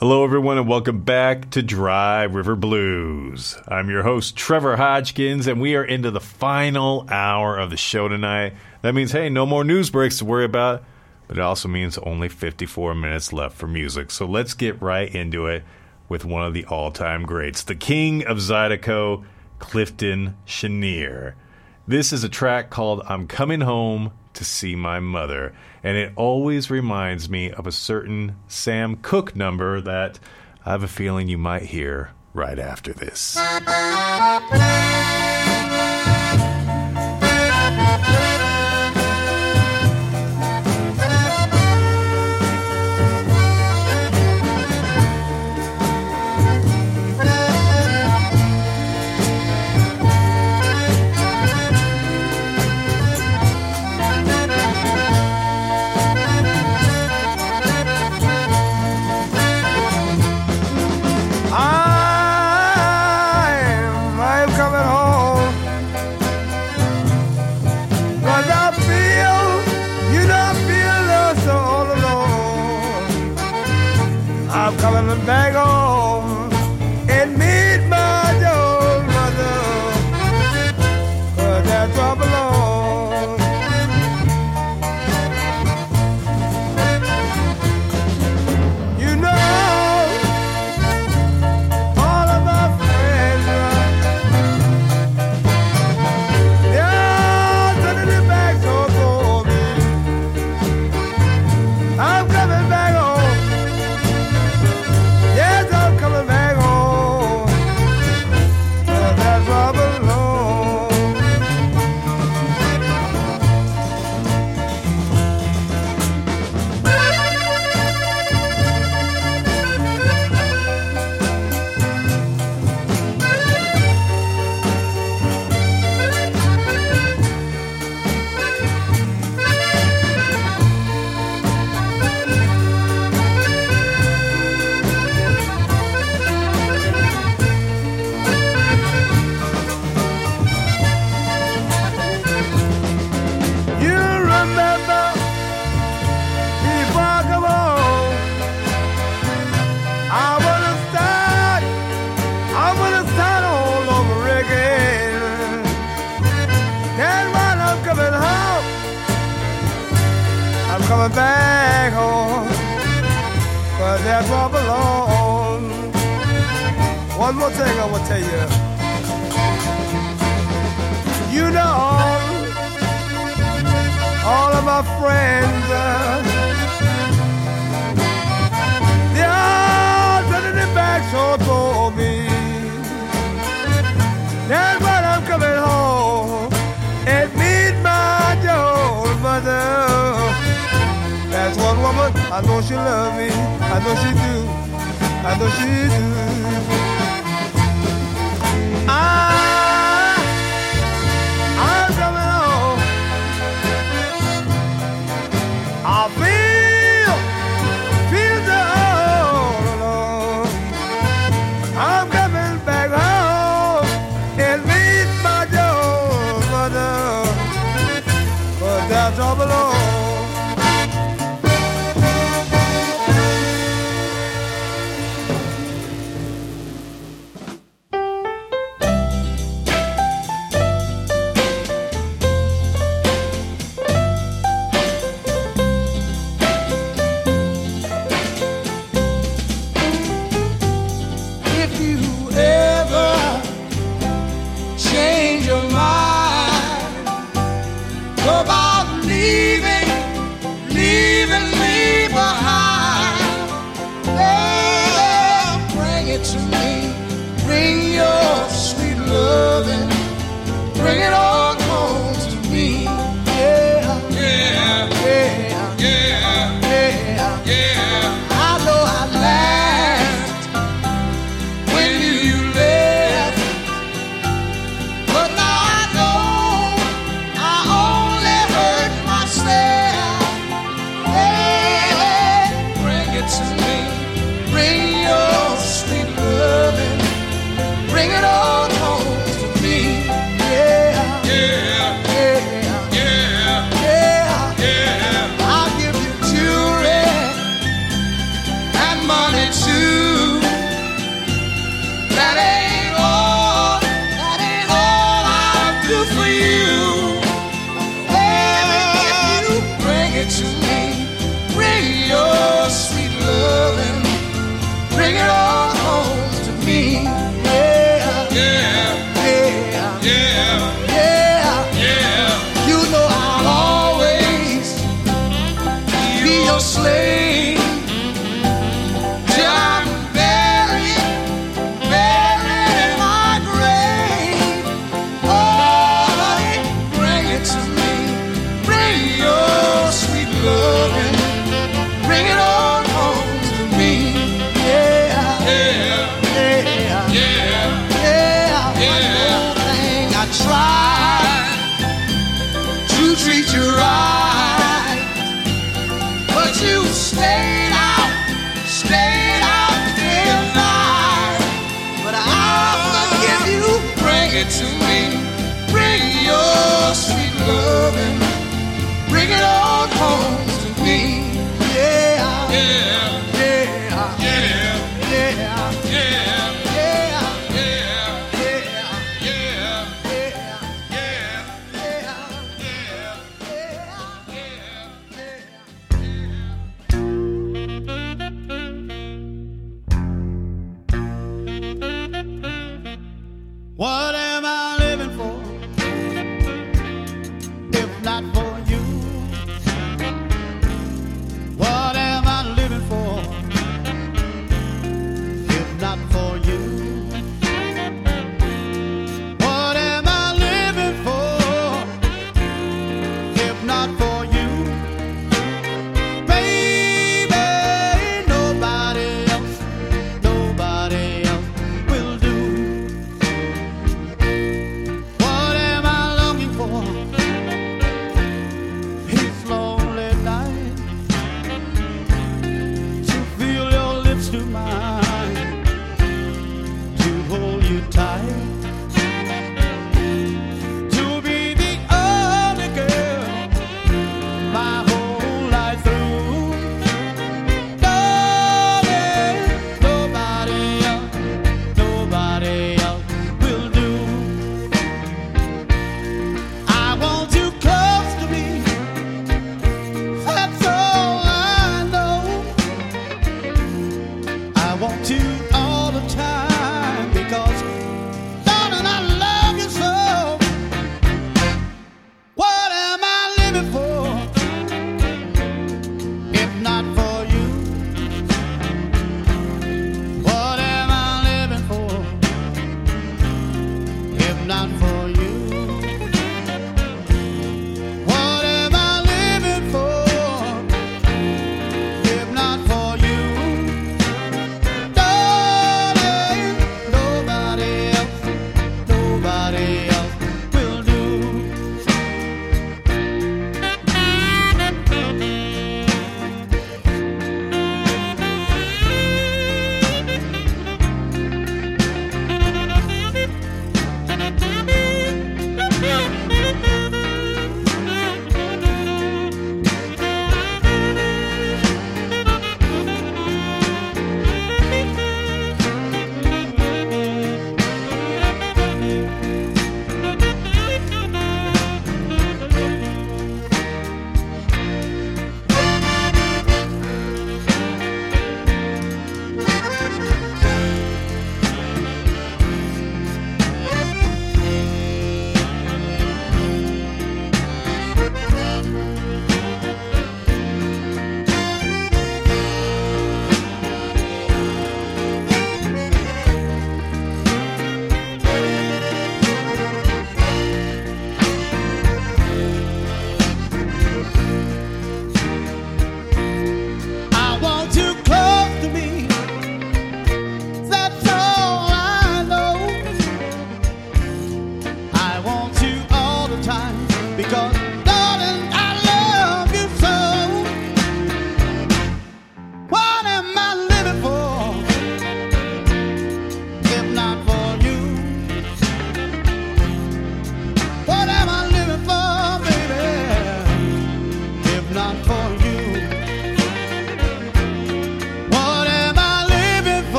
Hello, everyone, and welcome back to Dry River Blues. I'm your host, Trevor Hodgkins, and we are into the final hour of the show tonight. That means, hey, no more news breaks to worry about, but it also means only 54 minutes left for music. So let's get right into it with one of the all-time greats, the king of Zydeco, Clifton Chenier. This is a track called I'm Coming Home to See My Mother, and it always reminds me of a certain Sam Cooke number that I have a feeling you might hear right after this. Coming back home and meet my old mother, 'cause that's where I belong. You know, all of my friends, they're turning their backs on me. I'm coming back home. Coming back home, 'cause that's where I belong. One more thing I will tell you. You know, all of my friends, they all turning their backs on me. That's why I'm coming home and meet my old mother. That's one woman, I know she love me, I know she do, I know she do. I'm coming home. I feel the all alone. I'm coming back home and meet my old mother, 'cause that's all belong. Bring it on home to me, yeah. bring it all home to me. Yeah, yeah, yeah, yeah, yeah, yeah. You know I'll always be your slave till I'm buried in my grave. Oh, bring it to me. Bring your sweet loving. Bring it on home to me. Yeah, yeah, yeah, yeah, yeah, yeah. One thing I tried to treat you right, but you stayed out day and night. But I'll forgive you. Bring it to me. Bring your sweet loving. Bring it on home to me. Yeah, yeah, yeah, yeah, yeah, yeah, What am I living for if not for you? What am I living for if not for you? What am I living for if not for you? Baby, nobody else will do. What am I longing for? It's lonely night to feel your lips to mine, to hold you tight, to be the only girl my whole life through. Darling, nobody else will do. I want you close to me. That's all I know. I want you all the time because, darling, I love you so. What am I living for if not for you? What am I living for if not for you? What am I living for if not for you? Darling,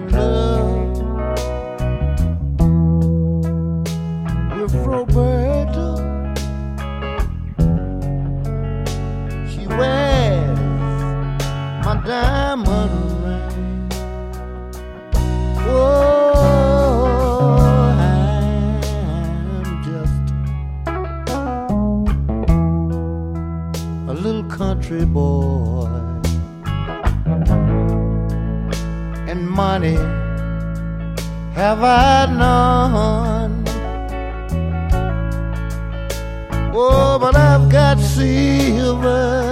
in love with Roberta. She wears my diamond ring. Oh, I'm just a little country boy, and money have I none. Oh, but I've got silver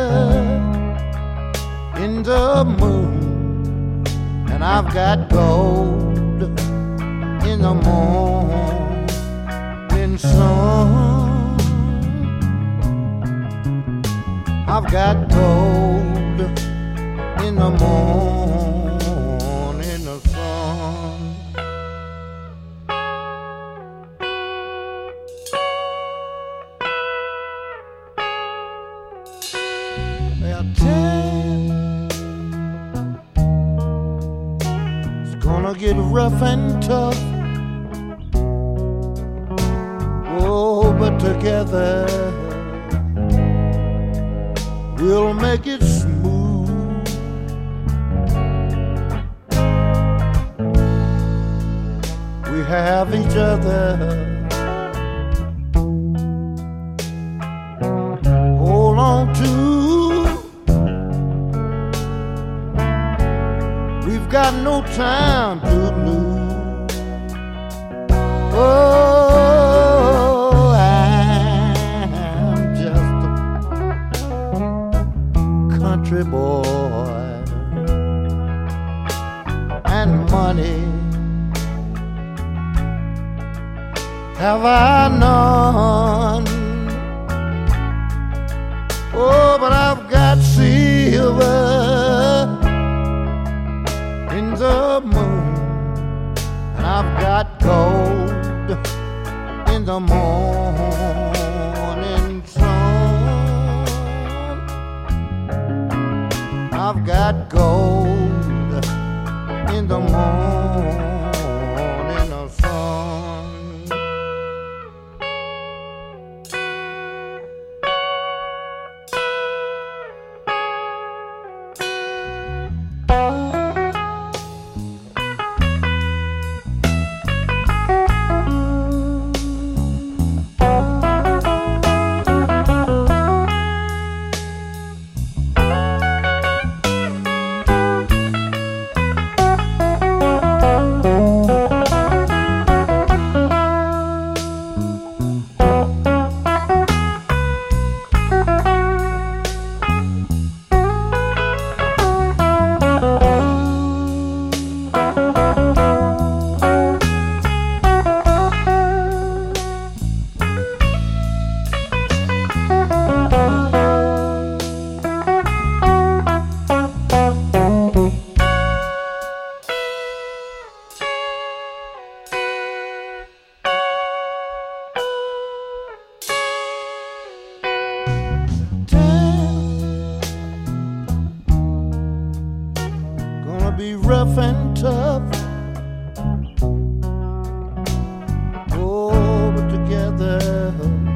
in the moon, and I've got gold in the morning sun. I've got gold in the morning sun. Well, time's gonna get rough and tough. Oh, but together we'll make it smooth. We have each other. Hold on to. We've got no time to lose. Oh, I'm just a country boy, and money have I none. Oh, but I've got silver in the moon, and I've got gold in the morning sun. I've got gold in the morning sun. Be rough and tough. Oh, but together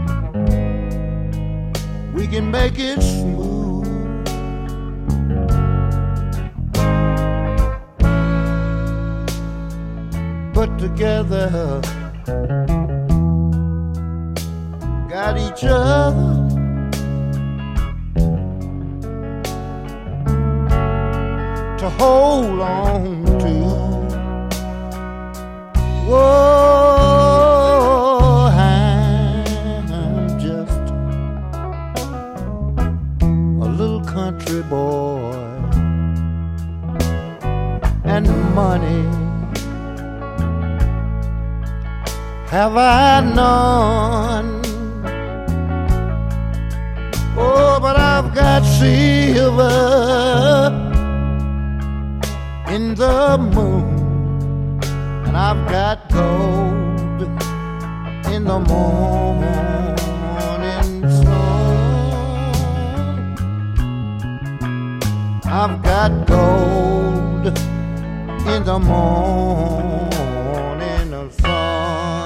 we can make it smooth. But together got each other. To hold on to. Whoa, I'm just a little country boy, and money have I none. Oh, but I've got silver in the moon, and I've got gold in the morning sun. I've got gold in the morning sun.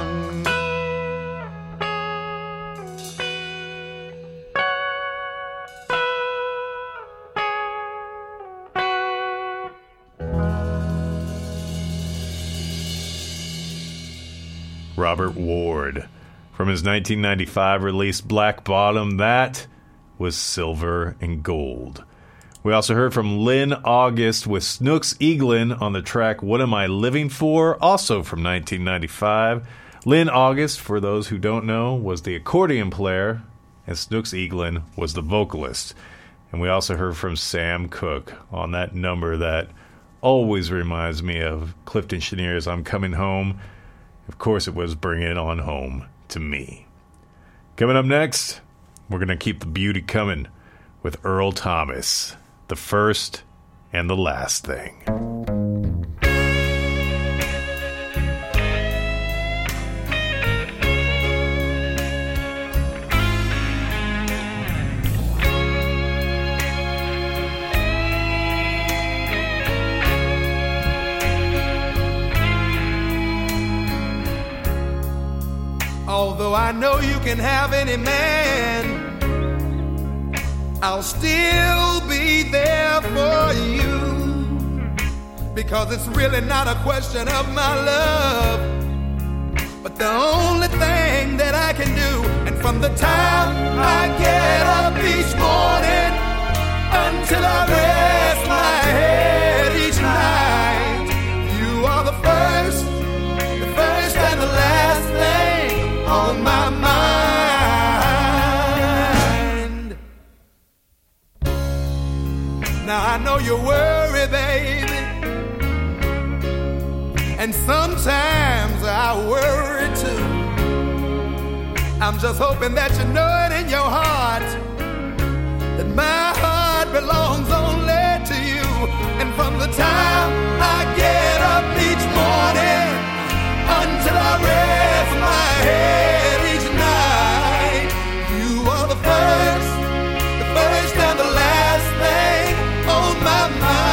Robert Ward. From his 1995 release Black Bottom, that was Silver and Gold. We also heard from Lynn August with Snooks Eaglin on the track What Am I Living For, also from 1995. Lynn August, for those who don't know, was the accordion player, and Snooks Eaglin was the vocalist. And we also heard from Sam Cooke on that number that always reminds me of Clifton Cheniere's I'm Coming Home. Of course, it was Bring It On Home to Me. Coming up next, we're going to keep the beauty coming with Earl Thomas, The First and the Last Thing. Although I know you can have any man, I'll still be there for you, because it's really not a question of my love, but the only thing that I can do. And from the time I get up each morning until I rest my head each night, you are the first and the last thing on my mind. Now I know you worry, baby, and sometimes I worry too. I'm just hoping that you know it in your heart, that my heart belongs only to you. And from the time I get up each morning until I rest my head each night, you are the first and the last thing on my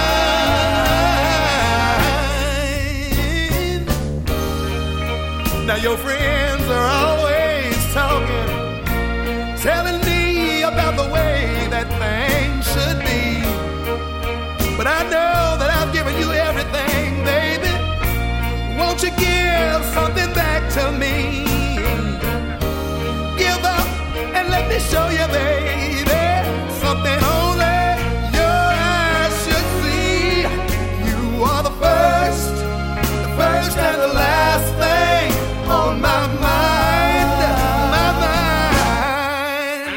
mind. Now your friends are always talking, telling me about the way that things should be, but I know that I've given you everything, baby. Won't you give something back to me? Give up and let me show you, baby, something only your eyes should see. You are the first and the last thing on my mind, my mind.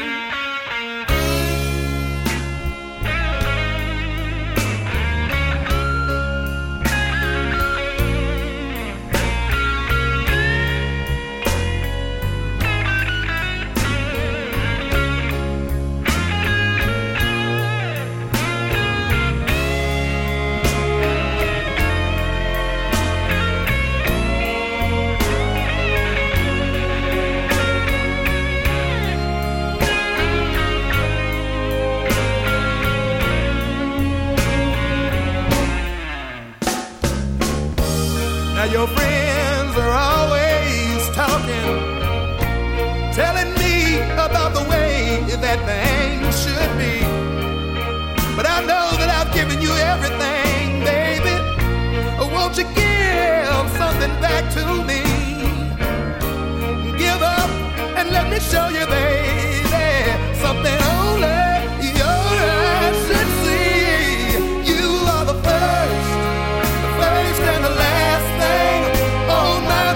Now your friends are always talking, telling me about the way that things should be, but I know that I've given you everything, baby. Won't you give something back to me? Give up and let me show you, baby, something only your eyes should see. You are the first and the last thing on my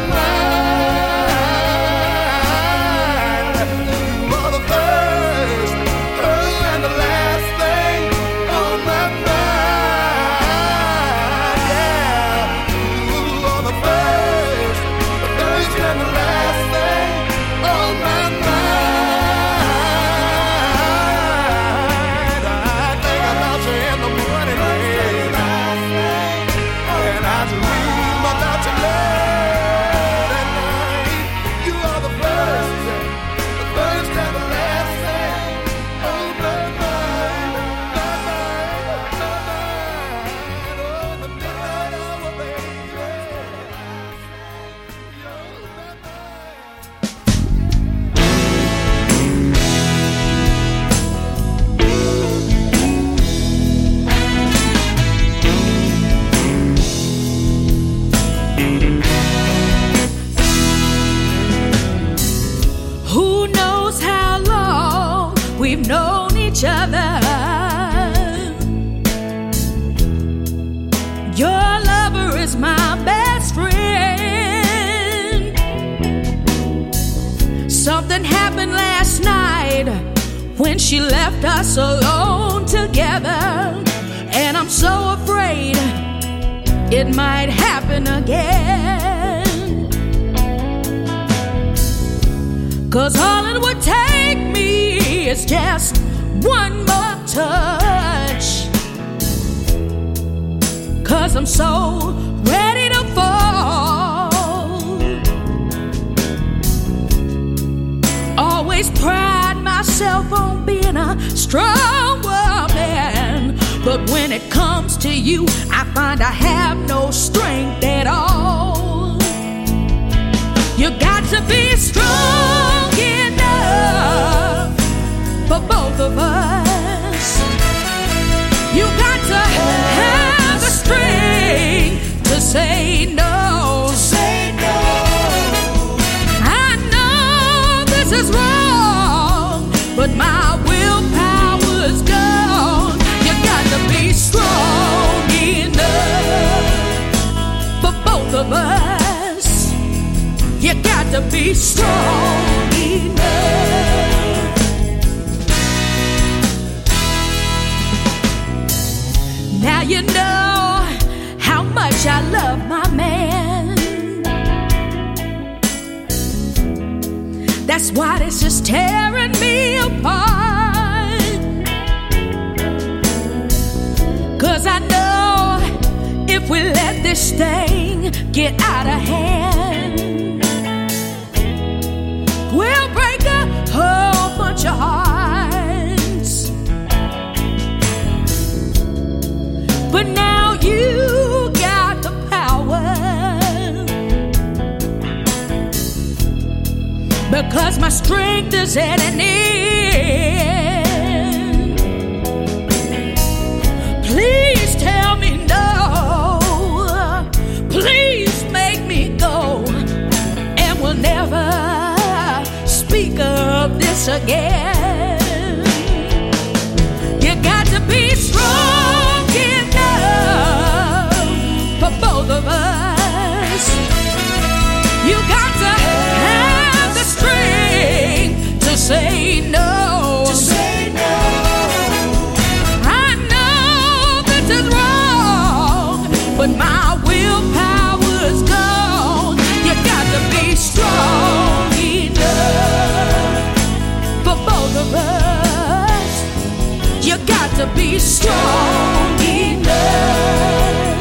mind. You are the first and the last thing on my mind. Yeah, you are the first and the last thing on my mind. Something happened last night when she left us alone together, and I'm so afraid it might happen again. 'Cause all it would take me is just one more touch. 'Cause I'm so ready to fall. Always pride myself on being a strong woman, but when it comes to you, I find I have no strength at all. You got to be strong enough for both of us. You got to have the strength to say no. I know this is wrong, but my willpower's gone. You got to be strong enough for both of us. You got to be strong enough. Now you know how much I love my man. That's why this is tearing me apart. 'Cause I know if we let this thing get out of hand, we'll break a whole bunch of hearts. But now you got the power, because my strength is at an end. Please tell me no. Please make me go, and we'll never speak of this again. You got to be strong enough for both of us. You got to have the strength to say no. I know this is wrong, but my willpower's gone. You got to be strong enough for both of us. You got to be strong enough.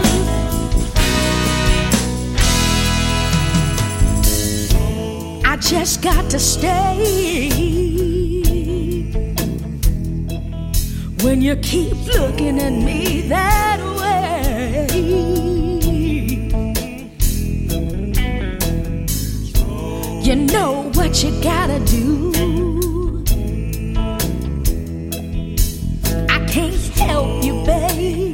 I just got to stay when you keep looking at me that way. You know what you gotta do. I can't help you, babe.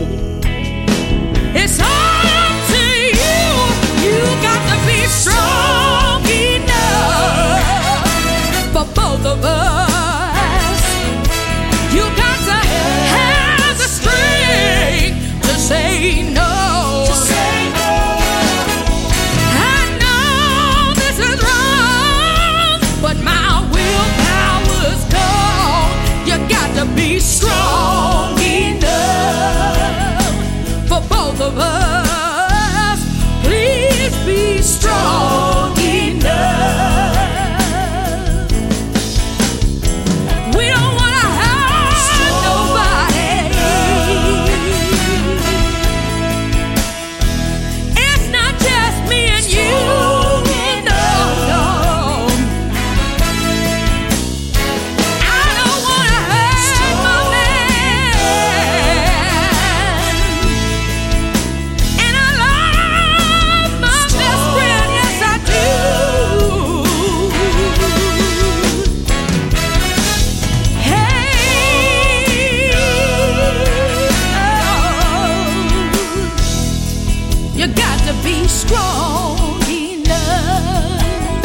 It's all up to you. You got to be strong enough for both of us. You got to have the strength to say no. I know this is wrong, but my willpower's gone. You got to be strong enough for both of us. Please be strong enough. We don't want to hurt nobody. It's not just me and you. No, no. I don't want to hurt my man. And I love my best friend, yes I do. Hey, oh, you got to be strong enough.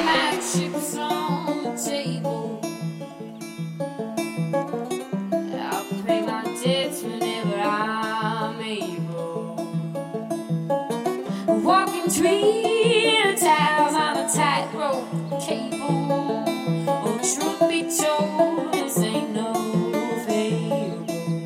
have chips on the table. I'll pay my debts whenever I'm able. Walking between towers on a tightrope cable. Oh, truth be told, this ain't no fable.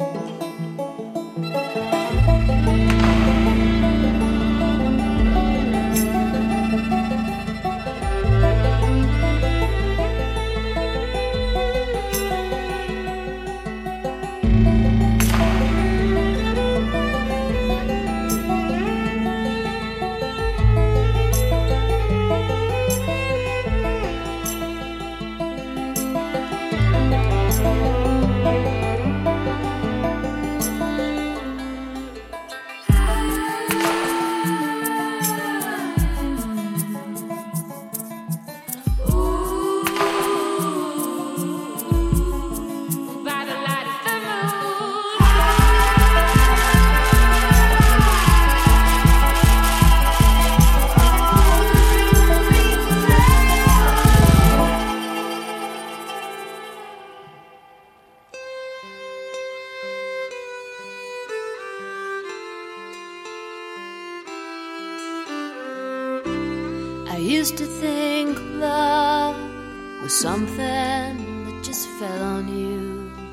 I used to think love was something that just fell on you.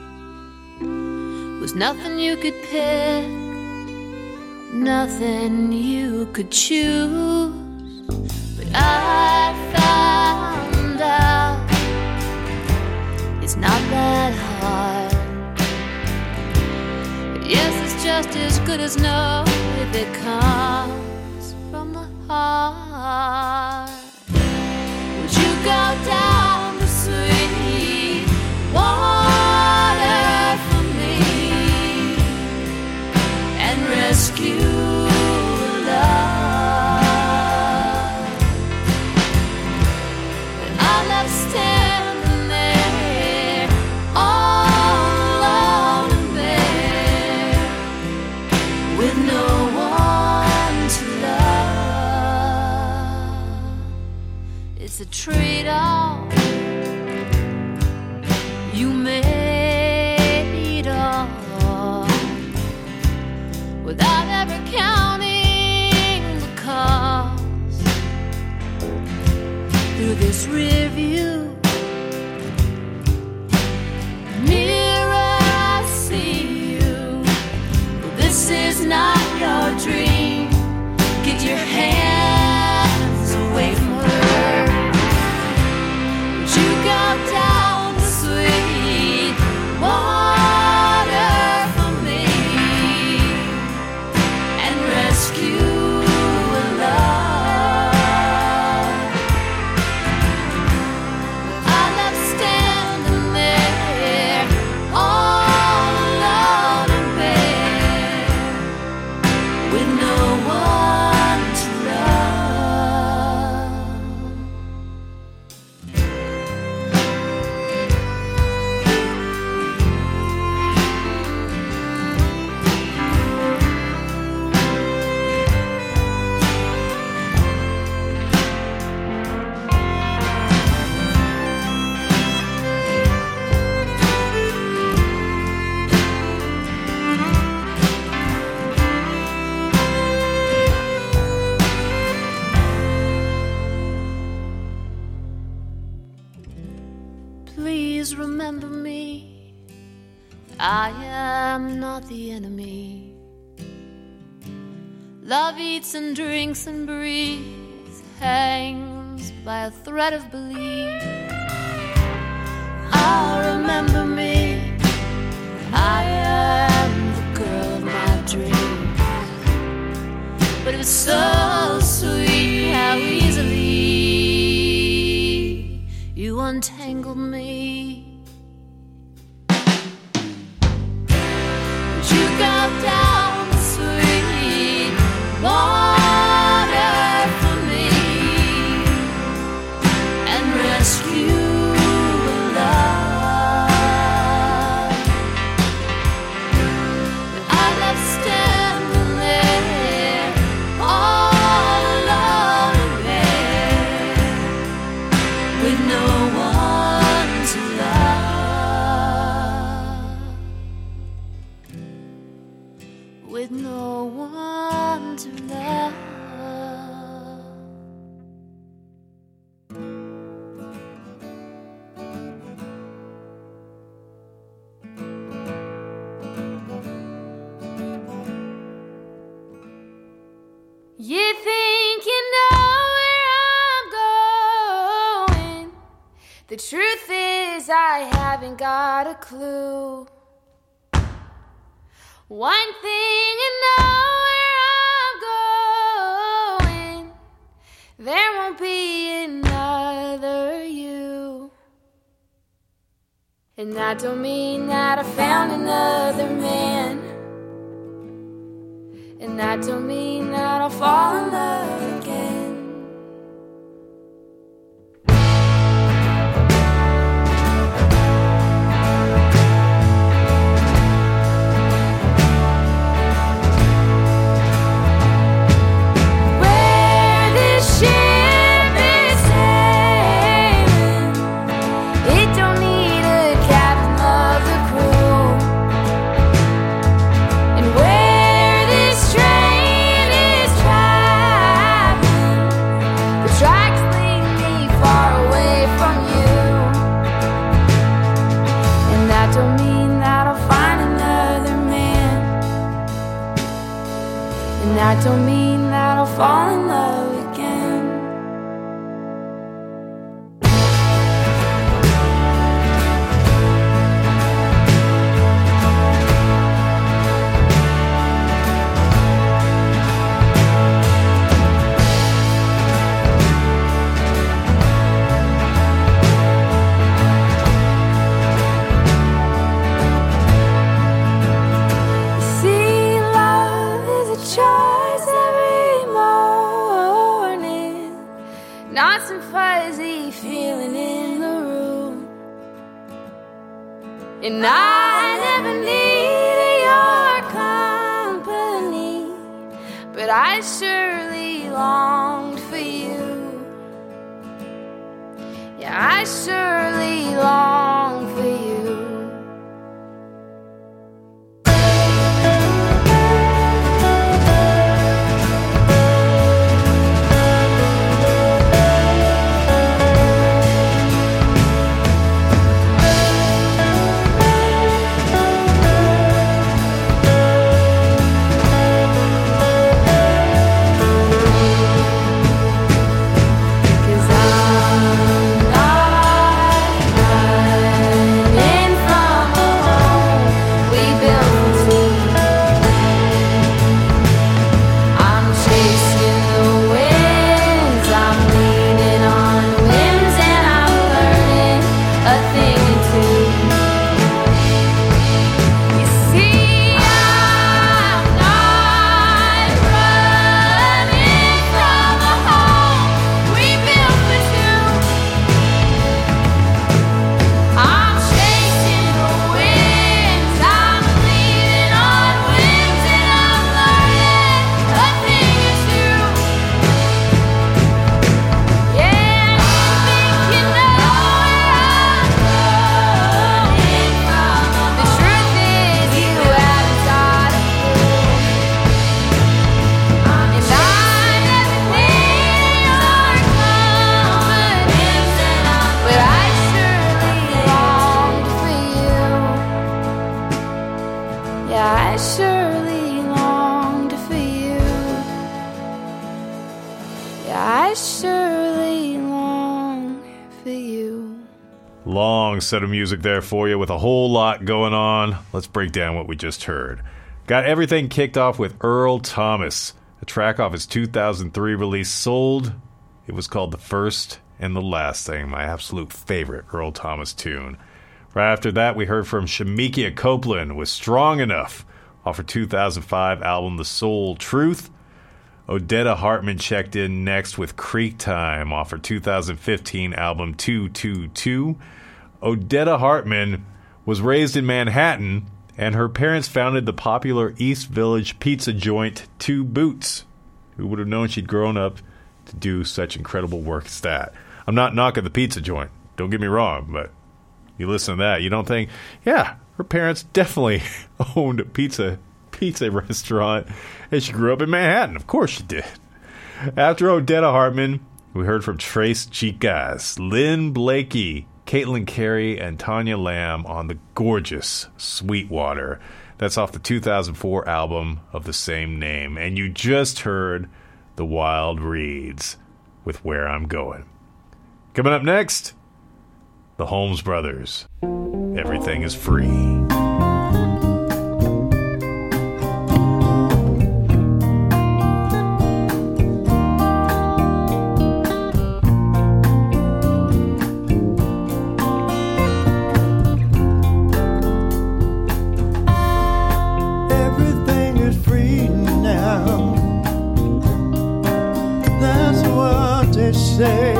Was nothing you could pick, nothing you could choose. But I found out it's not that hard. Yes, it's just as good as no if it comes from the heart. Would you go down the sweet water for me and rescue love? And I left standing there all alone and bare with no one to love. It's a trade-off you made off without ever counting the cost. Through this rear view mirror I see you. This is not your dream. Get your hands away from her. Would you go down the sweet water for me and rescue love? I left standing there all alone and bare with no one to love. Please remember me. I am not the enemy. Love eats and drinks and breathes, hangs by a thread of belief. I'll remember me. I am the girl of my dreams. But it was so sweet how easily you untangled me. Would you go down the sweet water for me and rescue love? with no one to love. You think you know where I'm going. The truth is I haven't got a clue. One thing you know where I'm going. There won't be another you. And that don't mean that I found another man. And that don't mean that I'll fall in love again. Where this ship is sailing, it don't need a captain of the crew. And where this train is traveling, the tracks lead me far away from you. And that don't mean that I'll find another man. And that don't mean that I'll fall in love again. See, love is a choice every morning. Not some fuzzy feeling in the room. And I never needed your company, but I surely longed for you. Yeah, I surely long for you. Cause I'm not running from a home we built for two. I'm chasing the winds, I'm leaning on whims, and I'm learning a thing or two. You see, I'm not running from a home we built for two. I'm chasing the winds, I'm leaning on whims, and I'm learning a thing or two. Yeah, you think you know where I'm going from. The truth is you haven't got a clue. And I never needed your company, but I surely longed for you. Yeah, I surely longed for you. Yeah, I surely long for you. Long set of music there for you with a whole lot going on. Let's break down what we just heard. Got everything kicked off with Earl Thomas, a track off his 2003 release Sold. It was called The First and the Last Thing, my absolute favorite Earl Thomas tune. Right after that, we heard from Shemekia Copeland with Strong Enough off her 2005 album The Soul Truth. Odetta Hartman checked in next with Creek Time off her 2015 album 222. Odetta Hartman was raised in Manhattan, and her parents founded the popular East Village pizza joint Two Boots. Who would have known she'd grown up to do such incredible work as that? I'm not knocking the pizza joint, don't get me wrong, but you listen to that, you don't think, yeah, her parents definitely owned a pizza pizza restaurant, and she grew up in Manhattan. Of course she did. After Odetta Hartman, we heard from Tres Chicas, Lynn Blakey, Caitlin Carey, and Tanya Lamb on the gorgeous Sweetwater. That's off the 2004 album of the same name. And you just heard the Wild Reeds with Where I'm Going. Coming up next, the Holmes Brothers. Everything is Free. Everything is free now. That's what they say.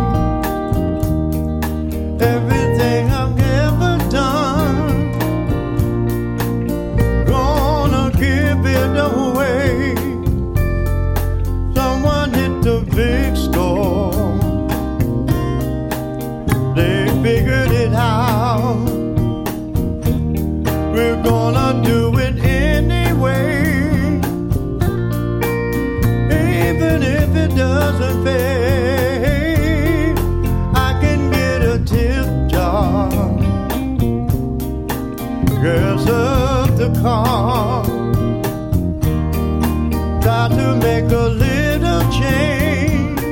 Everything I've ever done, gonna give it away. Someone hit the big score. They figured it out. We're gonna do it anyway, even if it doesn't pay. I can get a tip jar, gas up the car, try to make a little change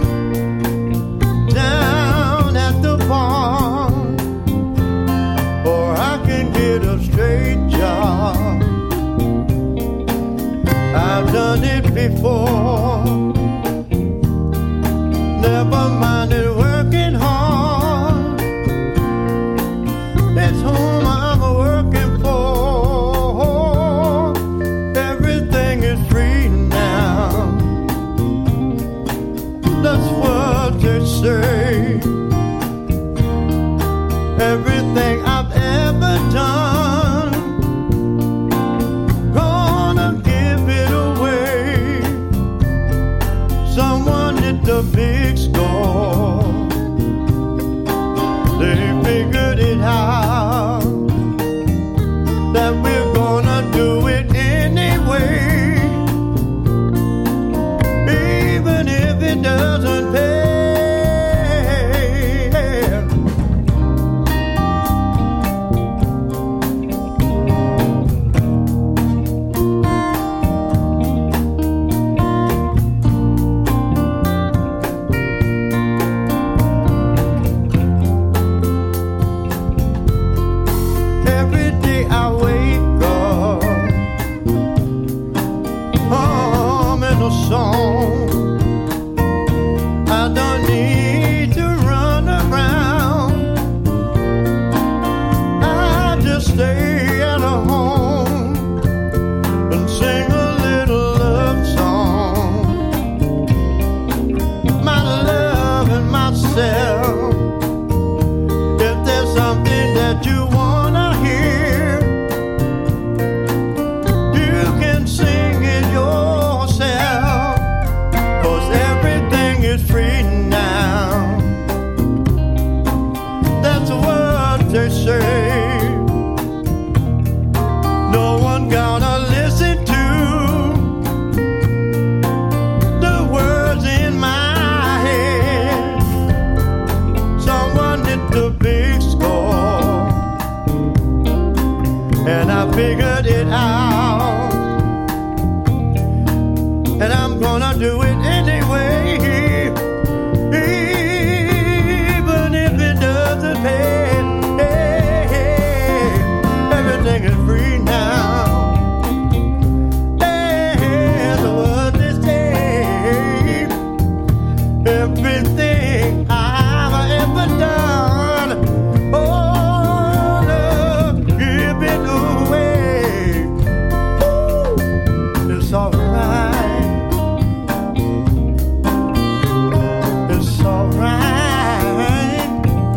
down at the bar, or I can get a straight job. I've done it before. Never minded working hard. It's whom I'm working for. Everything is free now. That's what they say. Everything I've ever done, gonna give it away. Someone hit the big score. They figured it out, that we're gonna do it anyway, even if it doesn't pay. Every day I wake up, humming a song. I don't need to run around. I just stay at home and sing a little love song. My love and myself. If there's something that you wanna hear, you can sing it yourself, 'cause everything is free now. That's what they say. No one gonna listen to the words in my head. Someone hit the big score, and I figured it out, and I'm gonna do it anyway, even if it doesn't pay. Everything is free now. That's what they say. Everything I've ever done, oh, love, give it away. Ooh, it's alright. It's alright.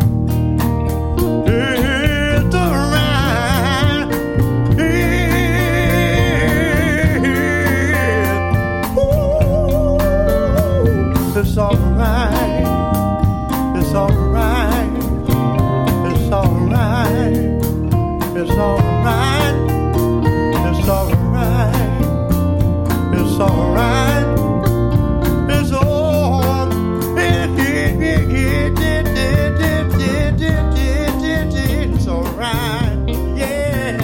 It's alright. Ooh, it's alright. It's alright. It's alright. It's alright. It's alright. alright. It's all it's alright, yeah.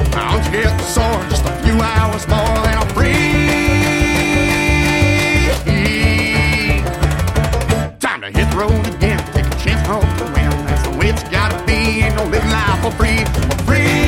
Once you get sore, just a few hours more, then I'm free. Time to hit the road again, take a chance on the wind. That's the way it's gotta be, ain't no living life for free. For free.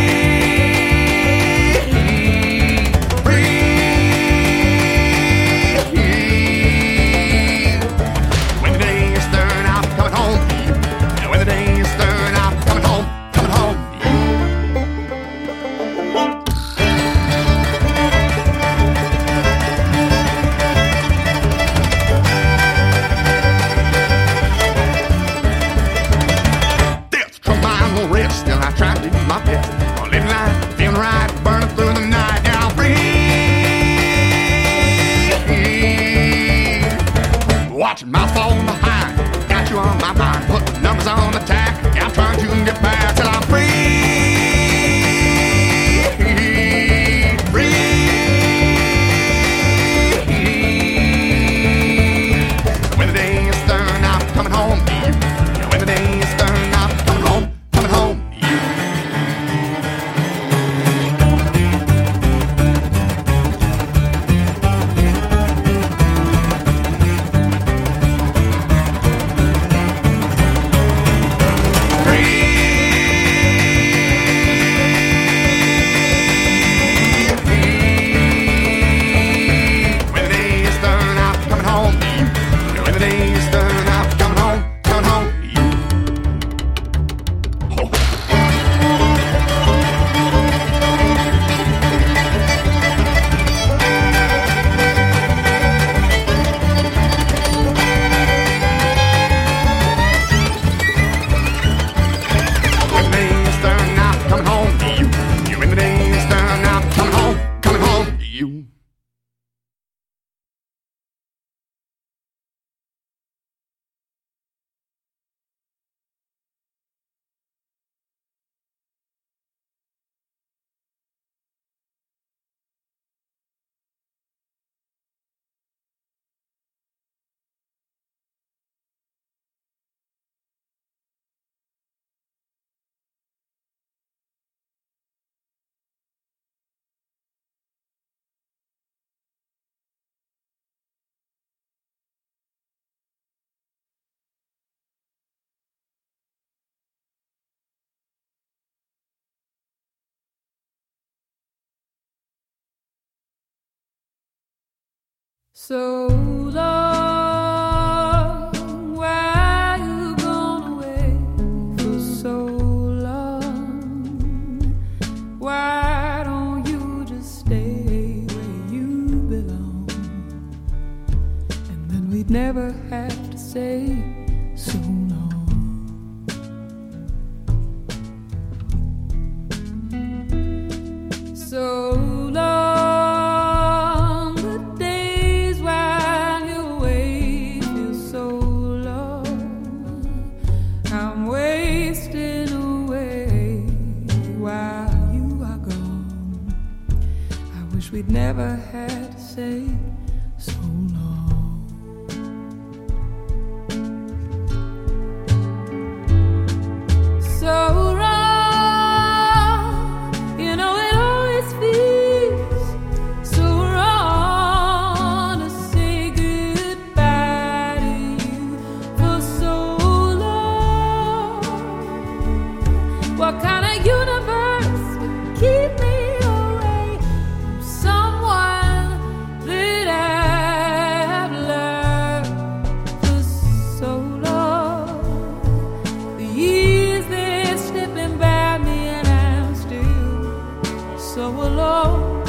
Watching my fall behind, got you on my mind, put the numbers on the tack. Yeah, I'm trying to get back till I'm free. When the day is done, I'm coming home to you. When the day is done, I'm coming home to you. So long, why you gone away for so long? Why don't you just stay where you belong? And then we'd never have to say so long. So long. We'd never had to say so long. So wrong, you know it always feels so wrong to say goodbye to you for so long. What kind of universe would keep me so alone?